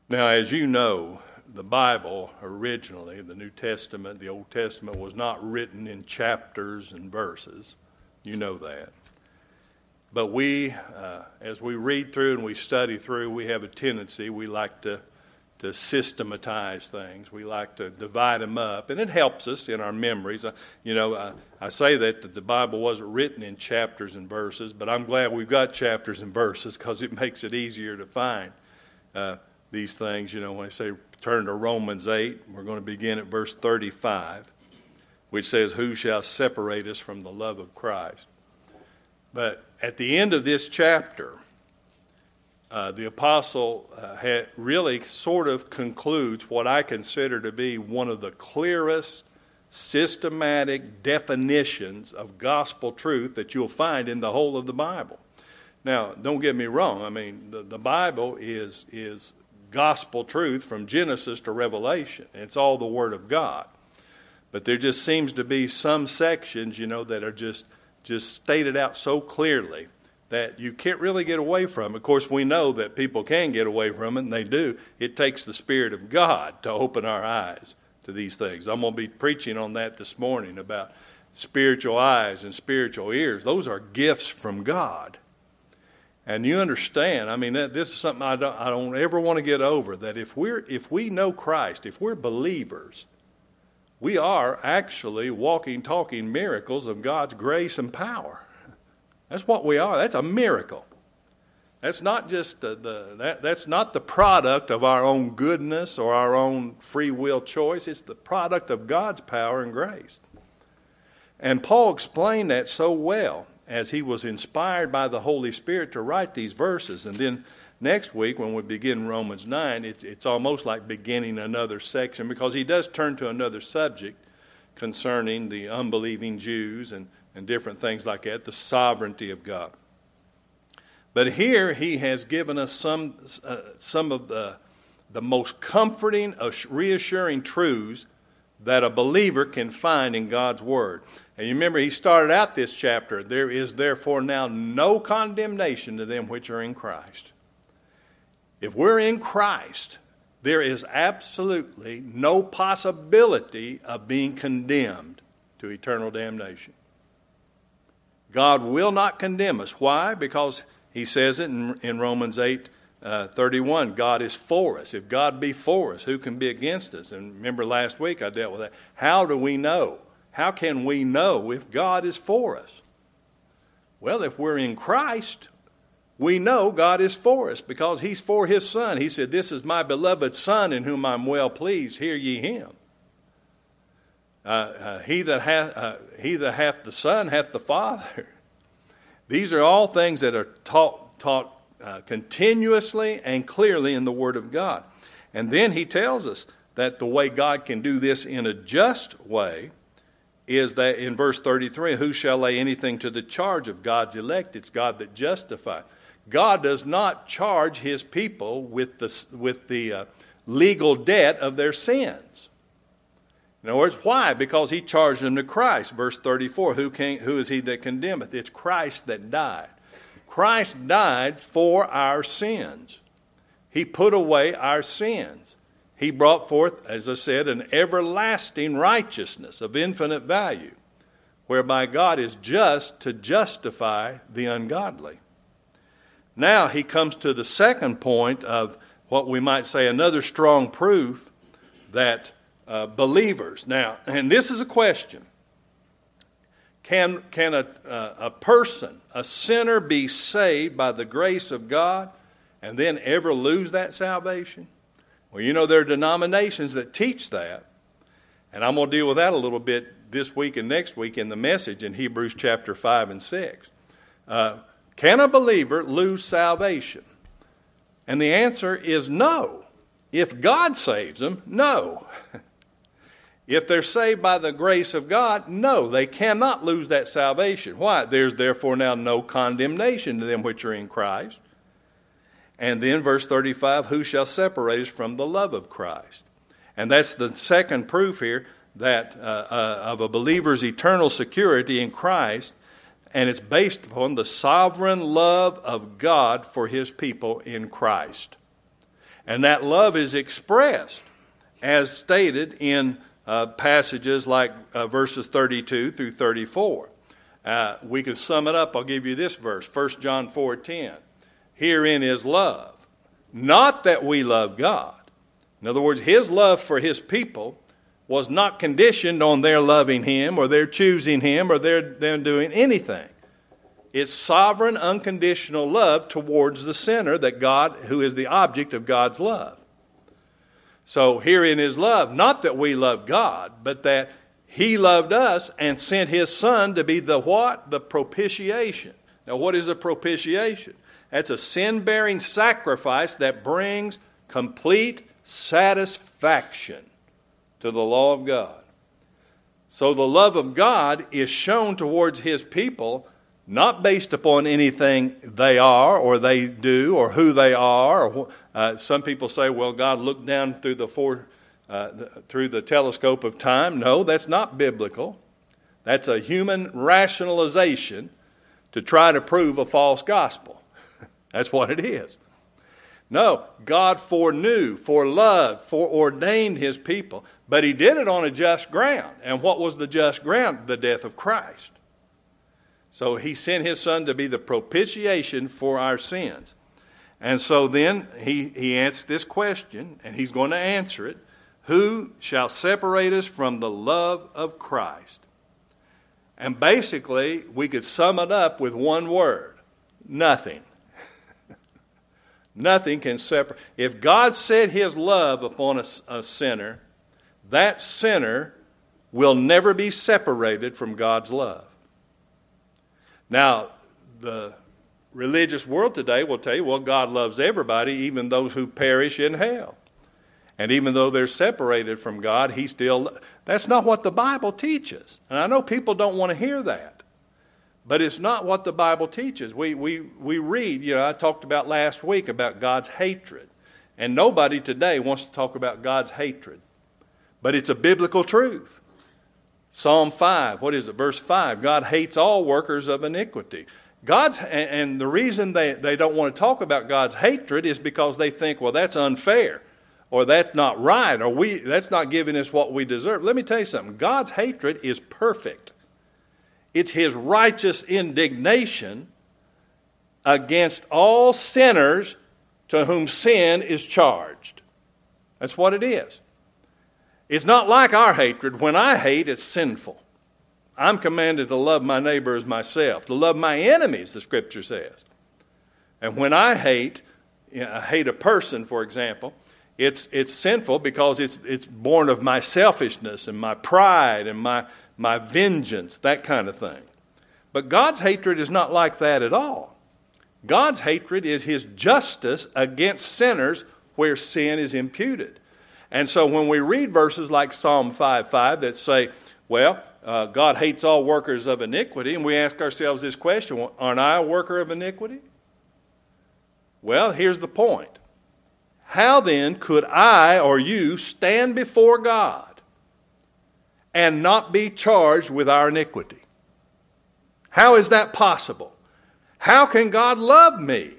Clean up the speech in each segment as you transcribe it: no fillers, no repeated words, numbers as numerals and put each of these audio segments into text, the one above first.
Now, as you know, the Bible originally, the New Testament, the Old Testament, was not written in chapters and verses. You know that. But we, as we read through and we study through, we have a tendency, we like to systematize things. We like to divide them up, and it helps us in our memories. I say that the Bible wasn't written in chapters and verses, but I'm glad we've got chapters and verses because it makes it easier to find these things. You know, when I say turn to Romans 8, we're going to begin at verse 35, which says, "Who shall separate us from the love of Christ?" But at the end of this chapter, the apostle really sort of concludes what I consider to be one of the clearest systematic definitions of gospel truth that you'll find in the whole of the Bible. Now, don't get me wrong. I mean, the Bible is gospel truth from Genesis to Revelation. It's all the Word of God. But there just seems to be some sections, that are just stated out so clearly that you can't really get away from. Of course, we know that people can get away from it, and they do. It takes the Spirit of God to open our eyes to these things. I'm going to be preaching on that this morning about spiritual eyes and spiritual ears. Those are gifts from God. And you understand, I mean, this is something I don't ever want to get over, that if we know Christ, if we're believers, we are actually walking, talking miracles of God's grace and power. That's what we are. That's a miracle. That's not just that's not the product of our own goodness or our own free will choice. It's the product of God's power and grace. And Paul explained that so well as he was inspired by the Holy Spirit to write these verses. And then next week, when we begin Romans 9, it's almost like beginning another section, because he does turn to another subject concerning the unbelieving Jews and different things like that, the sovereignty of God. But here he has given us some of the most comforting, reassuring truths that a believer can find in God's Word. And you remember he started out this chapter, "There is therefore now no condemnation to them which are in Christ." If we're in Christ, there is absolutely no possibility of being condemned to eternal damnation. God will not condemn us. Why? Because he says it in Romans 8:31, God is for us. If God be for us, who can be against us? And remember last week I dealt with that. How do we know? How can we know if God is for us? Well, if we're in Christ, we know God is for us because he's for his Son. He said, "This is my beloved Son in whom I'm well pleased. Hear ye him." He that hath the Son hath the Father. These are all things that are taught continuously and clearly in the Word of God. And then he tells us that the way God can do this in a just way is that in verse 33, "Who shall lay anything to the charge of God's elect?" It's God that justifies. God does not charge his people with the legal debt of their sins. In other words, why? Because he charged them to Christ. Verse 34, who is he that condemneth? It's Christ that died. Christ died for our sins. He put away our sins. He brought forth, as I said, an everlasting righteousness of infinite value, whereby God is just to justify the ungodly. Now he comes to the second point of what we might say another strong proof that believers. Now, and this is a question. Can a person, a sinner, be saved by the grace of God and then ever lose that salvation? Well, there are denominations that teach that. And I'm going to deal with that a little bit this week and next week in the message in Hebrews chapter 5 and 6. Can a believer lose salvation? And the answer is no. If God saves them, no. If they're saved by the grace of God, no, they cannot lose that salvation. Why? There's therefore now no condemnation to them which are in Christ. And then verse 35, "Who shall separate us from the love of Christ?" And that's the second proof here that of a believer's eternal security in Christ, and it's based upon the sovereign love of God for his people in Christ. And that love is expressed as stated in passages like verses 32 through 34. We can sum it up. I'll give you this verse, 1 John 4:10. Herein is love, not that we love God. In other words, his love for his people was not conditioned on their loving him or their choosing him or them doing anything. It's sovereign, unconditional love towards the sinner that God, who is the object of God's love. So herein is love, not that we love God, but that he loved us and sent his son to be the what? The propitiation. Now what is a propitiation? That's a sin-bearing sacrifice that brings complete satisfaction to the law of God. So the love of God is shown towards his people not based upon anything they are or they do or who they are. Or, some people say, well, God looked down through the telescope of time. No, that's not biblical. That's a human rationalization to try to prove a false gospel. That's what it is. No, God foreknew, foreloved, foreordained his people, but he did it on a just ground. And what was the just ground? The death of Christ. So he sent his son to be the propitiation for our sins. And so then he answers this question, and he's going to answer it. Who shall separate us from the love of Christ? And basically, we could sum it up with one word: nothing. Nothing can separate. If God set his love upon a sinner, that sinner will never be separated from God's love. Now, the religious world today will tell you, well, God loves everybody, even those who perish in hell. And even though they're separated from God, he still... That's not what the Bible teaches. And I know people don't want to hear that. But it's not what the Bible teaches. We read, I talked about last week about God's hatred. And nobody today wants to talk about God's hatred. But it's a biblical truth. Psalm 5, what is it? Verse 5, God hates all workers of iniquity. And the reason they don't want to talk about God's hatred is because they think, well, that's unfair, or that's not right, or that's not giving us what we deserve. Let me tell you something. God's hatred is perfect. It's his righteous indignation against all sinners to whom sin is charged. That's what it is. It's not like our hatred. When I hate, it's sinful. I'm commanded to love my neighbor as myself, to love my enemies, the Scripture says. And when I hate a person, for example, it's sinful because it's born of my selfishness and my pride and my vengeance, that kind of thing. But God's hatred is not like that at all. God's hatred is his justice against sinners where sin is imputed. And so when we read verses like Psalm 5:5 that say, well, God hates all workers of iniquity, and we ask ourselves this question, well, aren't I a worker of iniquity? Well, here's the point. How then could I or you stand before God and not be charged with our iniquity? How is that possible? How can God love me?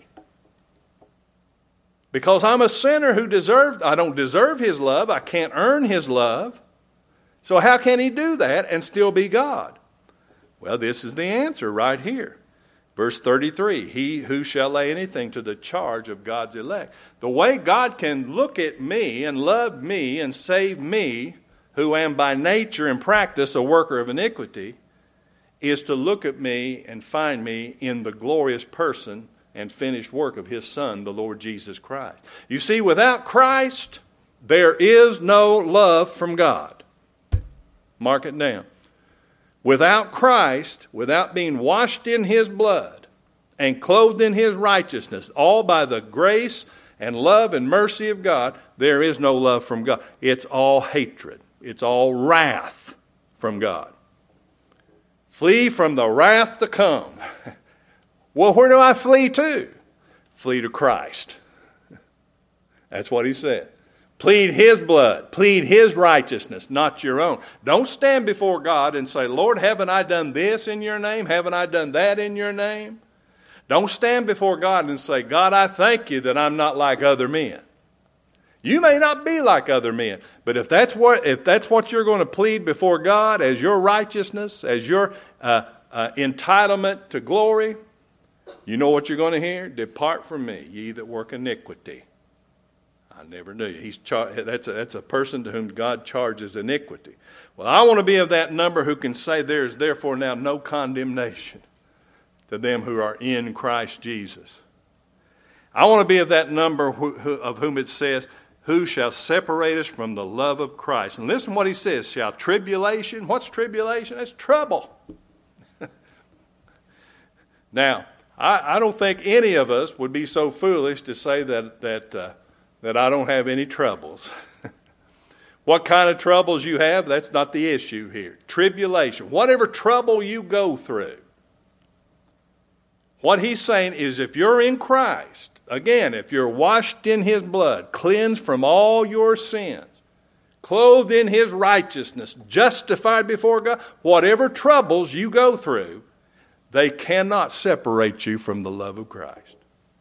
Because I'm a sinner who I don't deserve his love. I can't earn his love. So how can he do that and still be God? Well, this is the answer right here. Verse 33, he who shall lay anything to the charge of God's elect. The way God can look at me and love me and save me, who am by nature and practice a worker of iniquity, is to look at me and find me in the glorious person and finished work of his Son, the Lord Jesus Christ. You see, without Christ, there is no love from God. Mark it down. Without Christ, without being washed in his blood and clothed in his righteousness, all by the grace and love and mercy of God, there is no love from God. It's all hatred. It's all wrath from God. Flee from the wrath to come. Well, where do I flee to? Flee to Christ. That's what he said. Plead his blood. Plead his righteousness, not your own. Don't stand before God and say, Lord, haven't I done this in your name? Haven't I done that in your name? Don't stand before God and say, God, I thank you that I'm not like other men. You may not be like other men, but if that's what you're going to plead before God as your righteousness, as your entitlement to glory, you know what you're going to hear? Depart from me, ye that work iniquity. I never knew you. That's a person to whom God charges iniquity. Well, I want to be of that number who can say there is therefore now no condemnation to them who are in Christ Jesus. I want to be of that number of whom it says, who shall separate us from the love of Christ? And listen what he says. Shall tribulation? What's tribulation? It's trouble. Now, I don't think any of us would be so foolish to say that I don't have any troubles. What kind of troubles you have, that's not the issue here. Tribulation, whatever trouble you go through. What he's saying is if you're in Christ, again, if you're washed in his blood, cleansed from all your sins, clothed in his righteousness, justified before God, whatever troubles you go through, they cannot separate you from the love of Christ.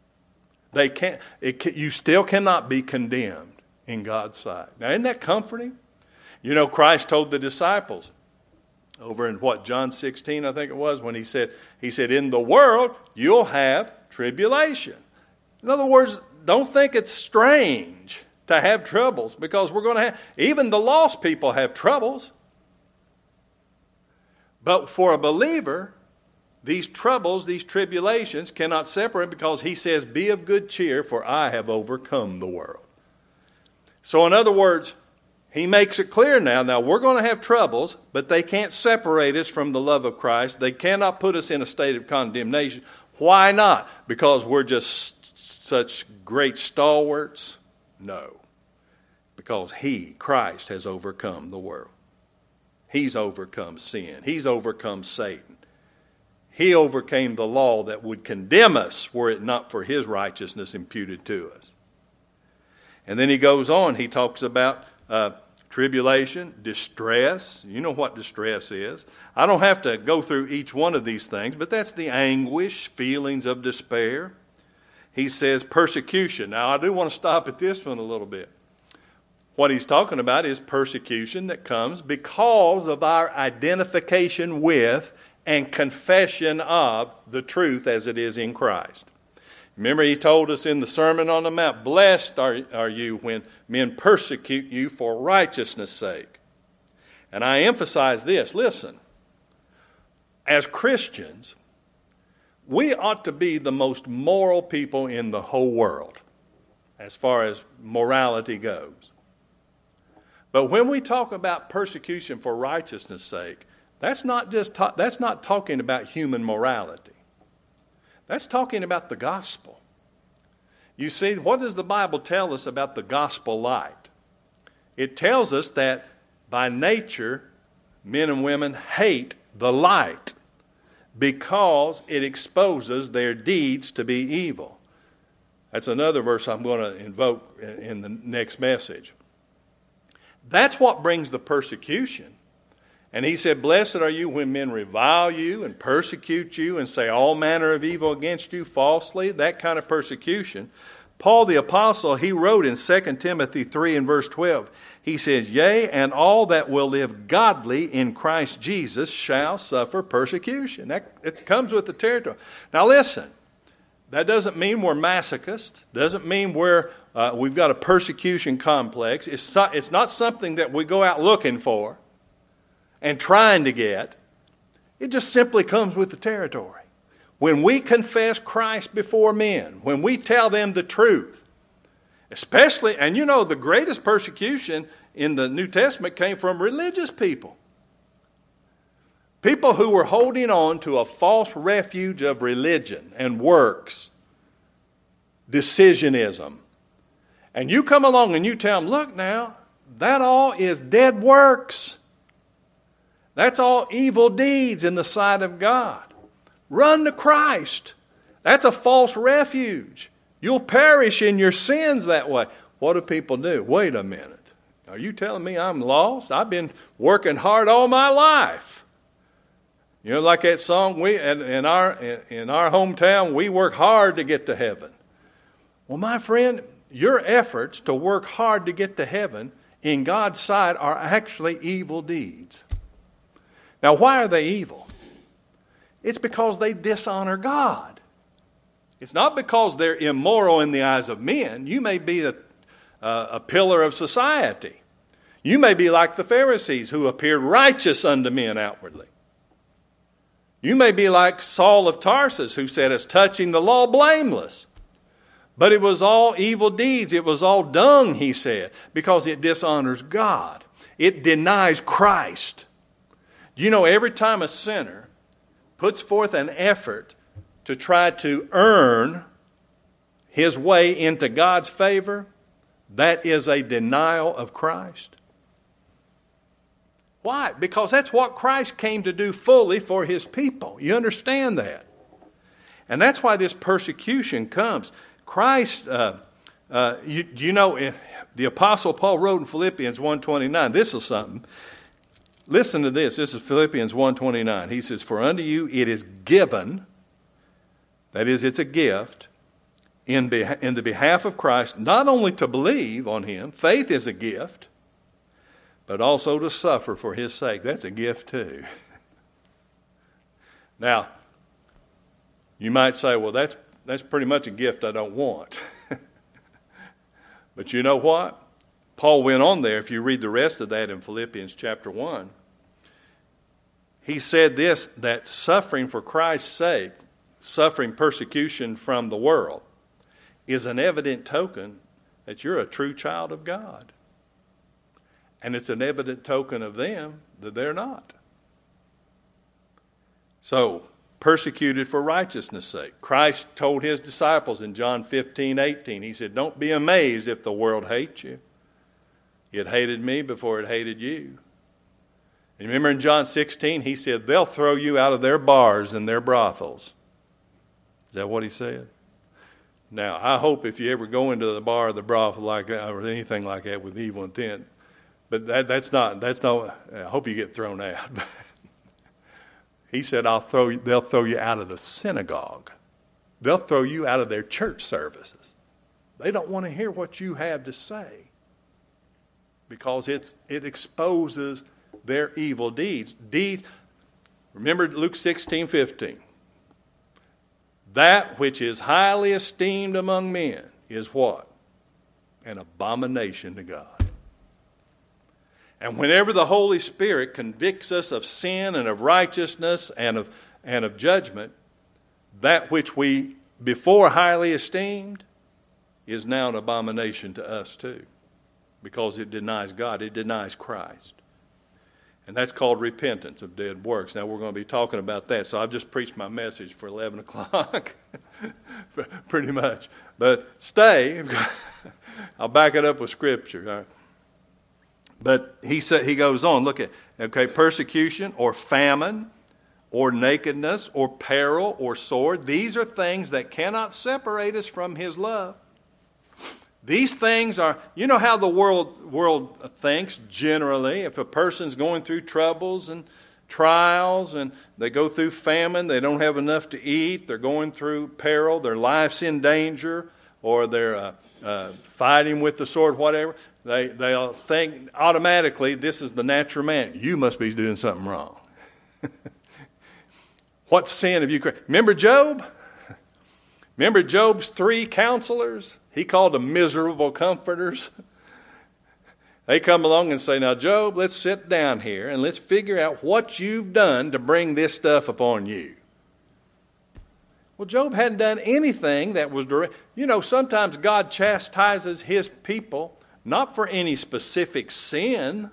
You still cannot be condemned in God's sight. Now, isn't that comforting? You know, Christ told the disciples over in John 16, I think it was, when he said, in the world, you'll have tribulation. In other words, don't think it's strange to have troubles, because we're going to have, even the lost people have troubles. But for a believer, these troubles, these tribulations cannot separate, because he says, be of good cheer, for I have overcome the world. So in other words, he makes it clear now we're going to have troubles, but they can't separate us from the love of Christ. They cannot put us in a state of condemnation. Why not? Because we're just such great stalwarts? No. Because Christ, has overcome the world. He's overcome sin. He's overcome Satan. He overcame the law that would condemn us were it not for his righteousness imputed to us. And then he goes on. He talks about tribulation, distress. You know what distress is. I don't have to go through each one of these things, but that's the anguish, feelings of despair. He says persecution. Now, I do want to stop at this one a little bit. What he's talking about is persecution that comes because of our identification with and confession of the truth as it is in Christ. Remember, he told us in the Sermon on the Mount, blessed are you when men persecute you for righteousness' sake. And I emphasize this, listen, as Christians, we ought to be the most moral people in the whole world as far as morality goes. But when we talk about persecution for righteousness' sake, that's not talking about human morality. That's talking about the gospel. You see, what does the Bible tell us about the gospel light? It tells us that by nature, men and women hate the light because it exposes their deeds to be evil. That's another verse I'm going to invoke in the next message. That's what brings the persecution. And he said, blessed are you when men revile you and persecute you and say all manner of evil against you falsely, that kind of persecution. Paul the Apostle, he wrote in 2 Timothy 3 and verse 12, he says, yea, and all that will live godly in Christ Jesus shall suffer persecution. It comes with the territory. Now listen, that doesn't mean we're masochists, doesn't mean we've got a persecution complex. It's not something that we go out looking for and trying to get. It just simply comes with the territory. When we confess Christ before men, when we tell them the truth, especially, and you know, the greatest persecution in the New Testament came from religious people. People who were holding on to a false refuge of religion and works, decisionism. And you come along and you tell them, look now, that all is dead works. That's all evil deeds in the sight of God. Run to Christ. That's a false refuge. You'll perish in your sins that way. What do people do? Wait a minute. Are you telling me I'm lost? I've been working hard all my life. You know, like that song, in our hometown, we work hard to get to heaven. Well, my friend, your efforts to work hard to get to heaven in God's sight are actually evil deeds. Now, why are they evil? It's because they dishonor God. It's not because they're immoral in the eyes of men. You may be a pillar of society. You may be like the Pharisees who appeared righteous unto men outwardly. You may be like Saul of Tarsus who said, as touching the law, blameless. But it was all evil deeds. It was all dung, he said, because it dishonors God. It denies Christ. You know, every time a sinner puts forth an effort to try to earn his way into God's favor, that is a denial of Christ. Why? Because that's what Christ came to do fully for his people. You understand that? And that's why this persecution comes. Christ, you know, the Apostle Paul wrote in Philippians 1:29, this is something. Listen to this. This is Philippians 1:29. He says, for unto you it is given, that is, it's a gift, in the behalf of Christ, not only to believe on him, faith is a gift, but also to suffer for his sake. That's a gift too. Now, you might say, well, that's pretty much a gift I don't want. But you know what? Paul went on there, if you read the rest of that in Philippians chapter 1, he said this, that suffering for Christ's sake, suffering persecution from the world, is an evident token that you're a true child of God. And it's an evident token of them that they're not. So, persecuted for righteousness' sake. Christ told his disciples in John 15:18, he said, don't be amazed if the world hates you. It hated me before it hated you. And remember in John 16, he said, they'll throw you out of their bars and their brothels. Is that what he said? Now, I hope if you ever go into the bar or the brothel like that or anything like that with evil intent, but that's not, I hope you get thrown out. He said, they'll throw you out of the synagogue. They'll throw you out of their church services. They don't want to hear what you have to say because it exposes their evil deeds. Remember Luke 16:15. That which is highly esteemed among men is what? An abomination to God. And whenever the Holy Spirit convicts us of sin and of righteousness and of judgment, that which we before highly esteemed is now an abomination to us too, because it denies God, it denies Christ. And that's called repentance of dead works. Now we're going to be talking about that, so I've just preached my message for 11 o'clock, pretty much. But stay, I'll back it up with Scripture. All right. But he goes on, look at, okay, persecution or famine or nakedness or peril or sword. These are things that cannot separate us from his love. These things are, you know how the world thinks generally. If a person's going through troubles and trials and they go through famine, they don't have enough to eat, they're going through peril, their life's in danger, or they're fighting with the sword, whatever, they'll think automatically this is the natural man. You must be doing something wrong. What sin have you created? Remember Job? Remember Job's 3 counselors? He called them miserable comforters. They come along and say, now Job, let's sit down here and let's figure out what you've done to bring this stuff upon you. Well, Job hadn't done anything that was direct. You know, sometimes God chastises his people not for any specific sin.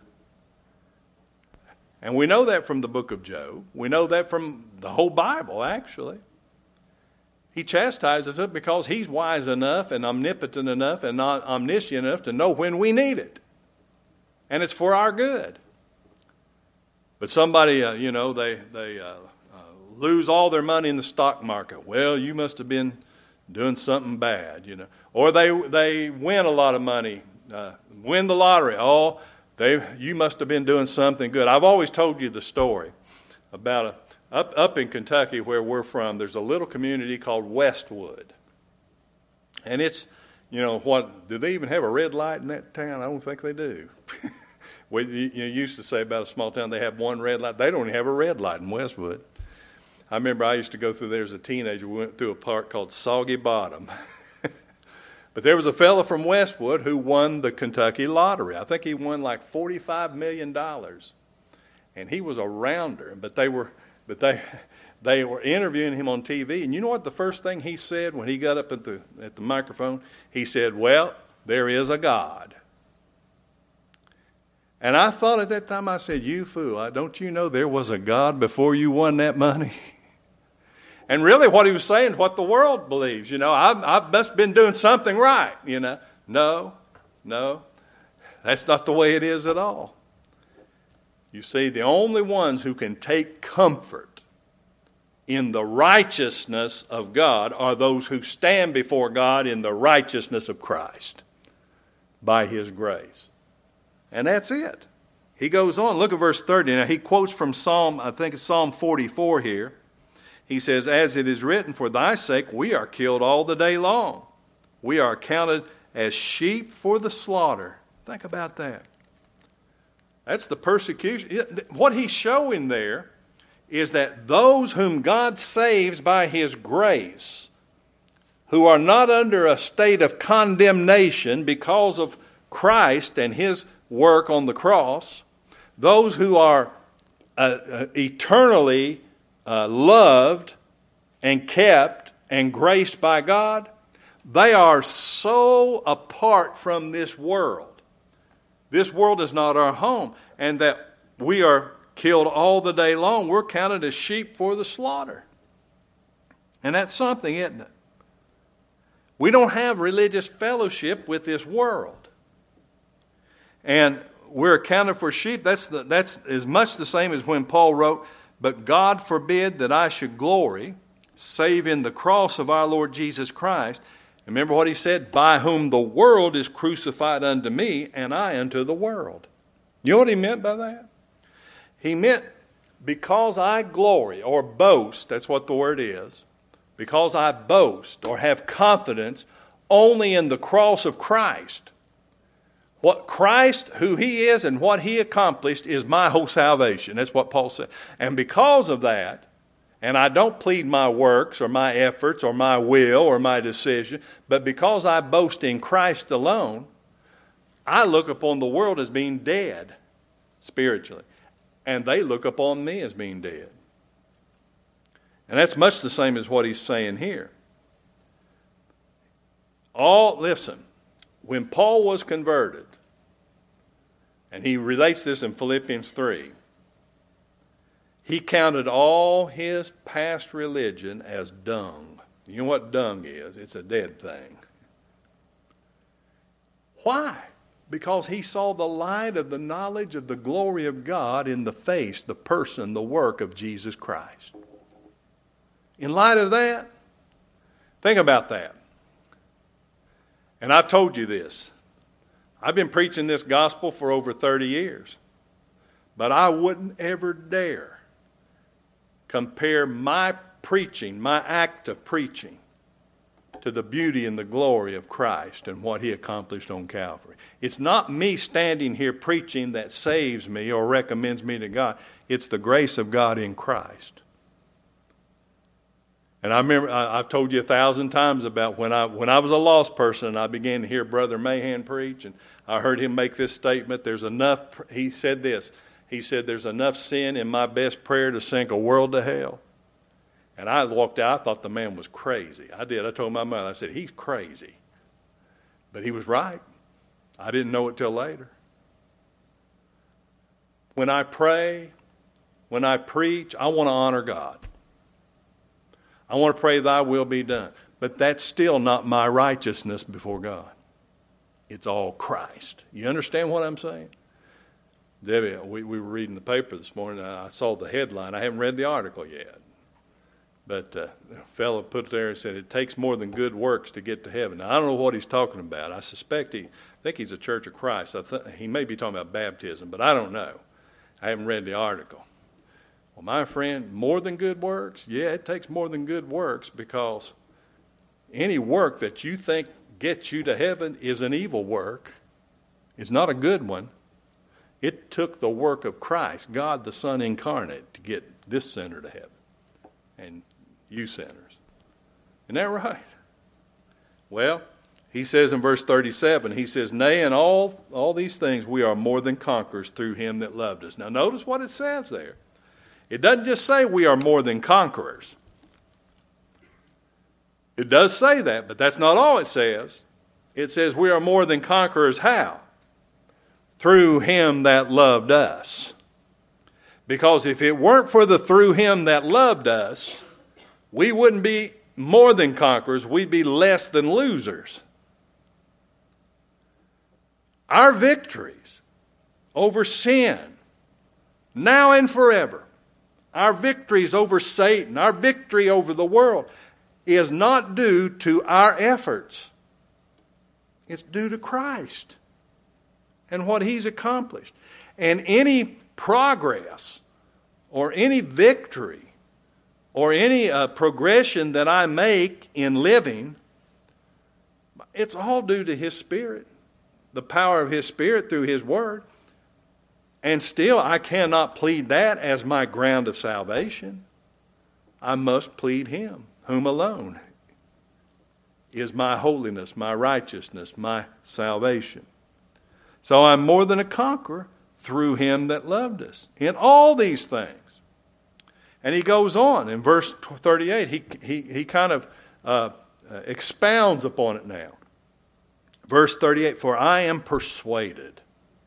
And we know that from the book of Job. We know that from the whole Bible, actually. He chastises it because he's wise enough and omnipotent enough and not omniscient enough to know when we need it. And it's for our good. But somebody, they lose all their money in the stock market. Well, you must have been doing something bad, Or they win a lot of money, win the lottery. Oh, you must have been doing something good. I've always told you the story about up in Kentucky where we're from. There's a little community called Westwood, and it's You know what? Do they even have a red light in that town? I don't think they do. You used to say about a small town they have one red light. They don't even have a red light in Westwood. I remember I used to go through there as a teenager. We went through a park called Soggy Bottom. But there was a fellow from Westwood who won the Kentucky lottery. I think he won like $45 million. And he was a rounder. But they were interviewing him on TV. And you know what the first thing he said when he got up at the microphone? He said, well, there is a God. And I thought at that time, I said, you fool, don't you know there was a God before you won that money? And really what he was saying is what the world believes. You know, I must have been doing something right, you know. No, that's not the way it is at all. You see, the only ones who can take comfort in the righteousness of God are those who stand before God in the righteousness of Christ by His grace. And that's it. He goes on. Look at verse 30. Now, he quotes from Psalm 44 here. He says, as it is written, for thy sake we are killed all the day long. We are counted as sheep for the slaughter. Think about that. That's the persecution. What he's showing there is that those whom God saves by His grace, who are not under a state of condemnation because of Christ and His work on the cross, those who are eternally loved and kept and graced by God, they are so apart from this world. This world is not our home, and that we are killed all the day long. We're counted as sheep for the slaughter. And that's something, isn't it? We don't have religious fellowship with this world. And we're accounted for sheep. That's as much the same as when Paul wrote, but God forbid that I should glory, save in the cross of our Lord Jesus Christ. Remember what he said? By whom the world is crucified unto me, and I unto the world. You know what he meant by that? He meant because I glory or boast, that's what the word is, because I boast or have confidence only in the cross of Christ. What Christ, who He is and what He accomplished is my whole salvation. That's what Paul said. And because of that, and I don't plead my works or my efforts or my will or my decision, but because I boast in Christ alone, I look upon the world as being dead spiritually. And they look upon me as being dead. And that's much the same as what he's saying here. Listen, when Paul was converted, and he relates this in Philippians 3, he counted all his past religion as dung. You know what dung is? It's a dead thing. Why? Because he saw the light of the knowledge of the glory of God in the face, the person, the work of Jesus Christ. In light of that, think about that. And I've told you this. I've been preaching this gospel for over 30 years. But I wouldn't ever dare compare my preaching, my act of preaching, to the beauty and the glory of Christ and what He accomplished on Calvary. It's not me standing here preaching that saves me or recommends me to God. It's the grace of God in Christ. And I remember, I've told you 1,000 times about when I was a lost person and I began to hear Brother Mahan preach, and I heard him make this statement. He said this. He said, there's enough sin in my best prayer to sink a world to hell. And I walked out, I thought the man was crazy. I did. I told my mother, I said, he's crazy. But he was right. I didn't know it till later. When I pray, when I preach, I want to honor God. I want to pray thy will be done. But that's still not my righteousness before God. It's all Christ. You understand what I'm saying? Debbie, we were reading the paper this morning. I saw the headline. I haven't read the article yet. But a fellow put there and said, it takes more than good works to get to heaven. Now, I don't know what he's talking about. I think he's a Church of Christ. He may be talking about baptism, but I don't know. I haven't read the article. Well, my friend, more than good works? Yeah, it takes more than good works, because any work that you think get you to heaven is an evil work. It's not a good one. It took the work of Christ, God the Son incarnate, to get this sinner to heaven. And you sinners. Isn't that right? Well, he says in verse 37, he says, nay, in all these things we are more than conquerors through him that loved us. Now notice what it says there. It doesn't just say we are more than conquerors. It does say that, but that's not all it says. It says we are more than conquerors how? Through him that loved us. Because if it weren't for the through him that loved us, we wouldn't be more than conquerors, we'd be less than losers. Our victories over sin, now and forever, our victories over Satan, our victory over the world, is not due to our efforts. It's due to Christ and what he's accomplished. And any progress or any victory or any progression that I make in living, it's all due to his Spirit, the power of his Spirit through his Word. And still, I cannot plead that as my ground of salvation. I must plead him, whom alone is my holiness, my righteousness, my salvation. So I'm more than a conqueror through him that loved us in all these things. And he goes on in verse 38. He kind of expounds upon it now. Verse 38, for I am persuaded.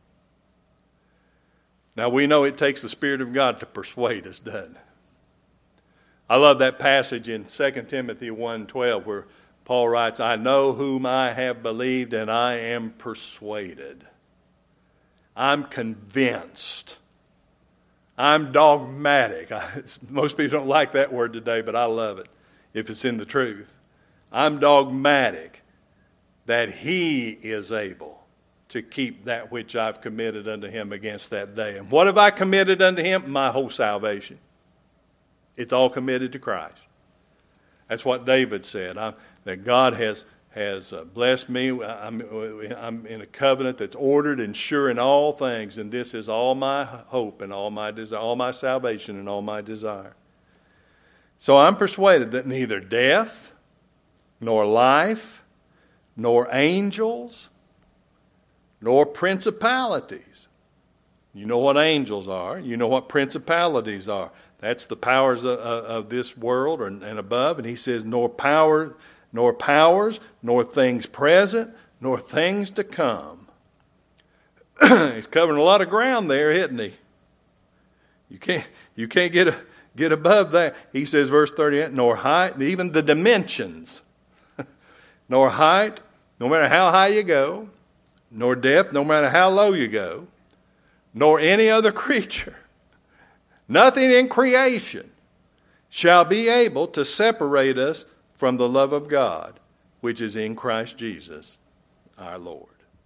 Now we know it takes the Spirit of God to persuade us, doesn't it? I love that passage in 2 Timothy 1:12 where Paul writes, I know whom I have believed and I am persuaded. I'm convinced. I'm dogmatic. Most people don't like that word today, but I love it if it's in the truth. I'm dogmatic that he is able to keep that which I've committed unto him against that day. And what have I committed unto him? My whole salvation. It's all committed to Christ. That's what David said, that God has blessed me. I'm in a covenant that's ordered and sure in all things, and this is all my hope and all my desire, all my salvation and all my desire. So I'm persuaded that neither death, nor life, nor angels, nor principalities. You know what angels are. You know what principalities are. That's the powers of this world and above. And he says, nor powers, nor things present, nor things to come. He's covering a lot of ground there, isn't he? You can't get above that. He says, verse 38, nor height, even the dimensions, nor height, no matter how high you go, nor depth, no matter how low you go, nor any other creature, nothing in creation shall be able to separate us from the love of God, which is in Christ Jesus, our Lord.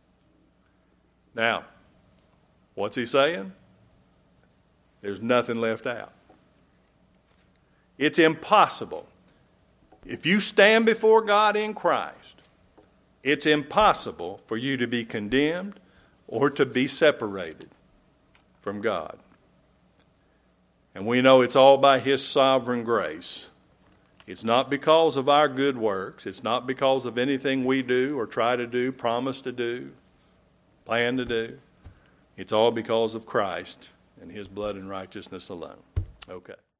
Now, what's he saying? There's nothing left out. It's impossible. If you stand before God in Christ, it's impossible for you to be condemned or to be separated from God. And we know it's all by his sovereign grace. It's not because of our good works. It's not because of anything we do or try to do, promise to do, plan to do. It's all because of Christ and his blood and righteousness alone. Okay.